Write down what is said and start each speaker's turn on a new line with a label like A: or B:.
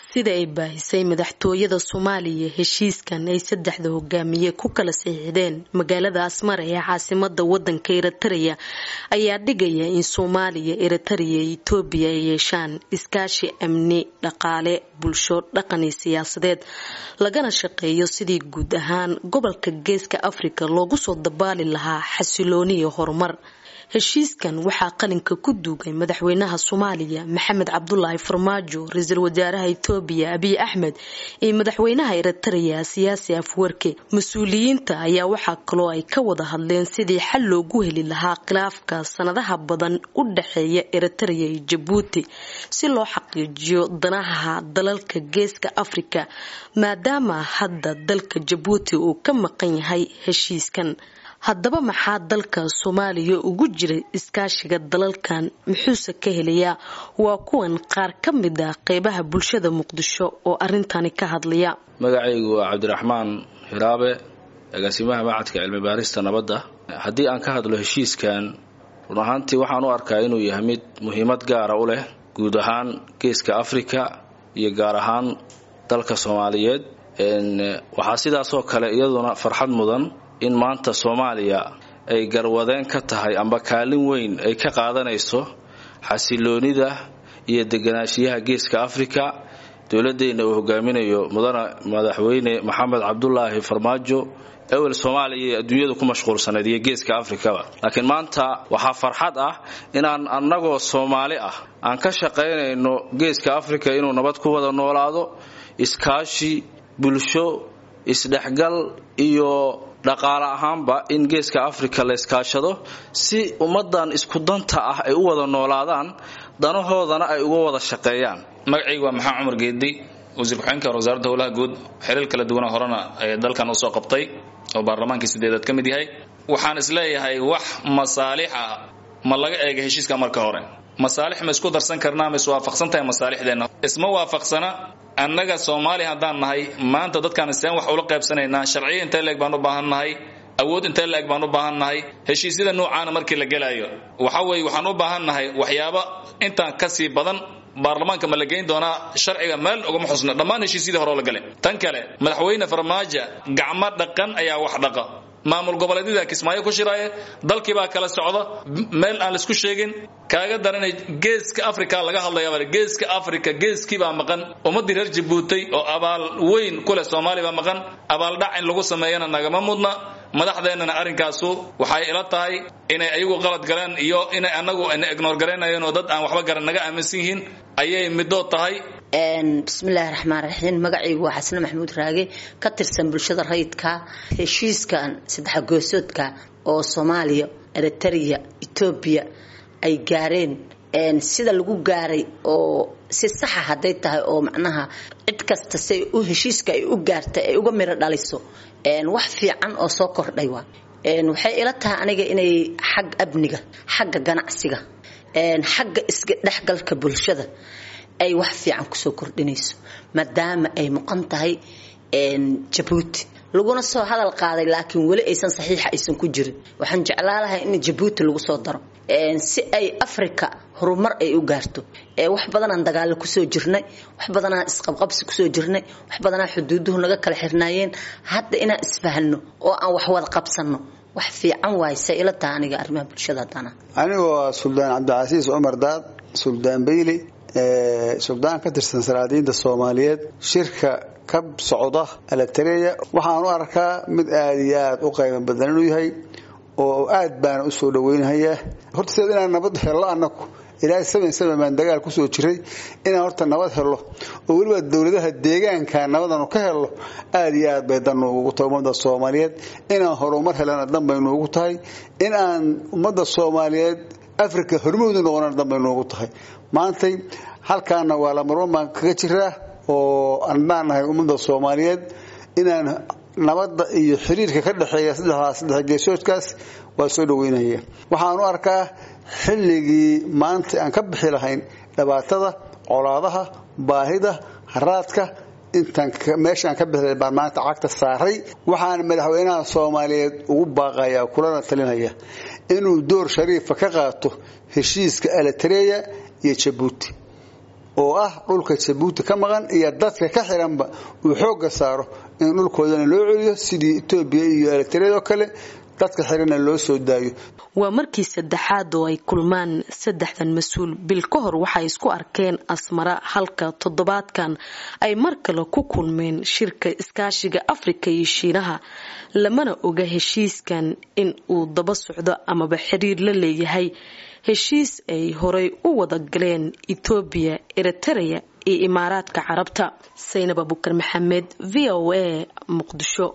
A: sida ay baahisay madaxtooyada Soomaaliya heshiiskan ay saddexda hogaamiye ku kala saxiixdeen magaalada Asmara ee caasimada wadanka Eritrea ayaa dhigaya in Soomaaliya, Eritrea iyo Itoobiya ay yeeshaan iskaashi amni, dhaqaale, bulsho, dhaqan iyo siyaasadeed lagana shaqeeyo sidii guud ahaan gobolka Geeska Afrika loogu soo dabaali lahaa xasilooni iyo horumar. heshiiskan waxaa qalinka ku duugay madaxweynaha Soomaaliya Maxamed Cabdullaahi Farmaajo, ra'iisul wasaaraha Itoobiya Abiy Ahmed iyo madaxweynaha Eritrea Siyaasi Afwerki. Mas'uuliyiinta ayaa waxa kale oo ay ka wada hadleen sidii xal loogu heli lahaa khilaafka sanadaha badan u dhaxeeya Eritrea iyo Djibouti si loo xaqiijiyo danaha dalalka Geeska Afrika maadaama hadda dalka Djibouti uu ka maqan yahay heshiiskan. haddaba maxaa dalka Soomaaliya ugu jiray iskaashiga dalalkan muxuuse ka helayaa waa kuwan qaar ka mid ah qaybaha bulshada Muqdisho oo arintani ka hadlaya.
B: magacaygu waa Cabdiraxmaan Hiraabe, agaasimaha macadka cilmi baarista nabadda. haddii aan ka hadlo heshiiskan run ahaantii waxaan u arkaa inuu yahay mid muhiimad gaar ah u leh guud ahaan Geeska Afrika iyo gaar ahaan dalka Soomaaliyeed. waxaa sidaas oo kale iyaduna farxad mudan in maanta Soomaaliya ay garwadeen ka tahay amba kaalin weyn ay ka qaadanayso xasiloonida iyo deganaanshiyaha Geeska Afrika. dawladeena uu hogaaminayo madaxweyne Maxamed Cabdullaahi Farmaajo awal Soomaaliya adduunyada ku mashquulsanayd iyo Geeska Afrika. laakiin maanta waxa farxad ah inaan annagoo Soomaali ah aan ka shaqeynayno Geeska Afrika inuu nabad ku wada noolaado, iskaashi bulsho, isdhexgal iyo dhaqaale ahaanba in Geeska Afrika la iskaashado si ummadan isku danta ah ay u wada noolaadaan, danahoodana ay uga wada shaqeeyaan.
C: magacaygu waa Maxamed Cumar Geedi, wasiir ku-xigeenka wasaaradda howlaha guud, xiriir kala duwan horena ay dalkan u soo qabtay oo baarlamaanka sideedaad ka mid yahay. waxaan isleeyahay wax masaalix ah ma laga eega heshiiska marka hore. masaalix ma isku darsan karnaa ma iswaafaqsantahay masaalixdeena? isma waafaqsana. annaga Soomaali haddaan nahay maanta dadkan isaan wax ula qaybsanaynaa, sharciyo inta leeg baan u baahannahay, awood inta leeg baan u baahannahay. heshiisyada noocaana markii la galayo waxa weeye waxaan u baahannahay waxyaabo intaan ka sii badan. baarlamaanka ma la geyn doonaa sharciga meel uga xusna dhammaan heshiisyada hore la galay. tan kale madaxweyne Farmaajo gacmo dhaqan ayaa wax dhaqa. maamul goboleedyada Kismaayo ku shiraaye dalkii baa kala socda meel aan la isku sheegin. kaaga daranay Geeska Afrika laga hadlayaa Geeska Afrika geeskii baa maqan. ummadii reer Djibouti oo abaal weyn ku leh Soomaaliya baa maqan. abaal dhac in lagu sameeyana nagama mudna. madaxdeennana arinkaasu waxay ila tahay inay ayagu qalad galeen iyo inay anagu ignore gareynayeen oo dad aan waxba garan naga aaminsan yihiin ayay midoo tahay.
D: bismillaahir rahmaanir rahiim. magacaygu waa Xasan Maxamuud Raage, ka tirsan bulshada rayidka. heshiiskan saddex goosoodka oo Soomaaliya, Eritrea, Itoobiya ay gaareen sida lagu gaaray oo si sax ah haday tahay oo macnaha cid kasta say u heshiiska ay u gaartay ay uga miro dhaliso wax fiican oo soo kordhay waa. waxay ila tahay aniga inay xag abniga, xagga ganacsiga, xagga isga dhaxgalka bulshada ay wax fiican ku soo kordhinayso maadaama ay muqan tahay Djibouti laguna soo hadal qaaday laakiin wali aysan saxiix aysan ku jirin. waxaan jeclaalahay in Djibouti lagu soo daro si ay Afrika horumar ay u gaarto. wax badan aan dagaal ku soo jirnay, wax badan aan isqabqabsi ku soo jirnay, wax badan aan xuduuduhu naga kala xirnaayeen. hadda inaan isfahano oo aan wax wada qabsano wax fiican waay ila tahay aniga arrimaha bulshada dana.
E: anigoo Suldaan Cabdicasiis Umar Daad, Suldaan Bayli, Suldaan ka tirsan salaadiinta Soomaaliyeed, shirka ka socda Eritrea waxaan u arkaa mid aad iyo aad u qayb badan u yahay oo aad baan u soo dhaweynayaa. horta sida inaan nabad helo anaku ilaa 7 baan dagaal ku soo jiray inaan horta nabad helo oo waliba dawladaha deegaanka nabadan ka helo aad iyo aad bay dan ugu tahay ummadda Soomaaliyeed. inaan horumar helana dan bay ugu tahay, inaan ummadda Soomaaliyeed Afrika hormuud noqonana dan bay ugu tahay. maanta halkaana waa la marmaan kaga jiraa oo aan nahay ummadda Soomaaliyeed inaan nabadda iyo xiriirka ka dhaxeeya saddex geesoodkaas waa soo dhaweynaya. waxaan u arkaa xilligii maanta aan ka bixi lahayn dhibaatada, colaadaha, baahida, haraadka intaan meeshaan ka bixi baa maanta cagta saaray. waxaan madaxweynaha Soomaaliyeed ugu baaqayaa kulana talinaya inuu door shariif ka qaato heshiiska Eritrea iyo Djibouti oo ah dhulka Djibouti ka maqan iyo dadka ka xiranba uu xoog saaro in dhulkoodana loo celiyo sidii Itoobiya iyo Eritrea oo kale dadka xirana loo soo daayo.
A: waa markii saddexaad oo ay kulmaan saddexdan mas'uul bil ka hor waxay isku arkeen Asmara halka toddobaadkan ay mar kale ku kulmeen shirka iskaashiga Afrika iyo Shiinaha lamana oga heshiiskan in uu daba socdo ama xiriir la leeyahay heshiis ay horay u wada galeen Itoobiya, Eritrea iyo Imaaraadka Carabta. Zainab Abukar Maxamed, VOA, Muqdisho.